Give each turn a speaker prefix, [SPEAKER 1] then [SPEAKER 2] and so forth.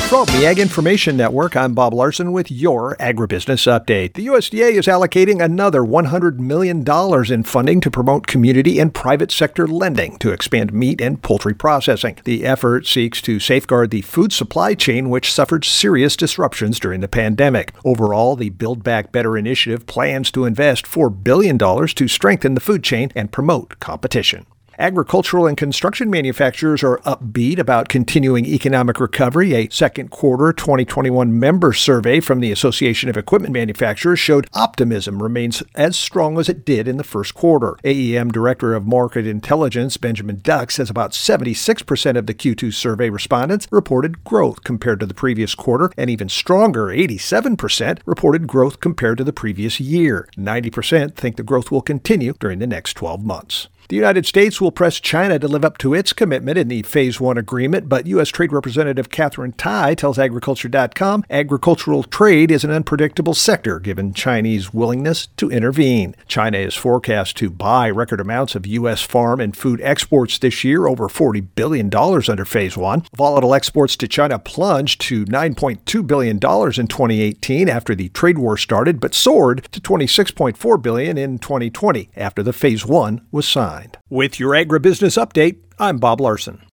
[SPEAKER 1] From the Ag Information Network, I'm Bob Larson with your Agribusiness Update. The USDA is allocating another $100 million in funding to promote community and private sector lending to expand meat and poultry processing. The effort seeks to safeguard the food supply chain, which suffered serious disruptions during the pandemic. Overall, the Build Back Better initiative plans to invest $4 billion to strengthen the food chain and promote competition. Agricultural and construction manufacturers are upbeat about continuing economic recovery. A second quarter 2021 member survey from the Association of Equipment Manufacturers showed optimism remains as strong as it did in the first quarter. AEM Director of Market Intelligence Benjamin Duck says about 76% of the Q2 survey respondents reported growth compared to the previous quarter, and even stronger, 87% reported growth compared to the previous year. 90% think the growth will continue during the next 12 months. The United States will press China to live up to its commitment in the Phase 1 agreement, but U.S. Trade Representative Katherine Tai tells Agriculture.com agricultural trade is an unpredictable sector given Chinese willingness to intervene. China is forecast to buy record amounts of U.S. farm and food exports this year, over $40 billion under Phase 1. Volatile exports to China plunged to $9.2 billion in 2018 after the trade war started, but soared to $26.4 billion in 2020 after the Phase 1 was signed. With your Agribusiness Update, I'm Bob Larson.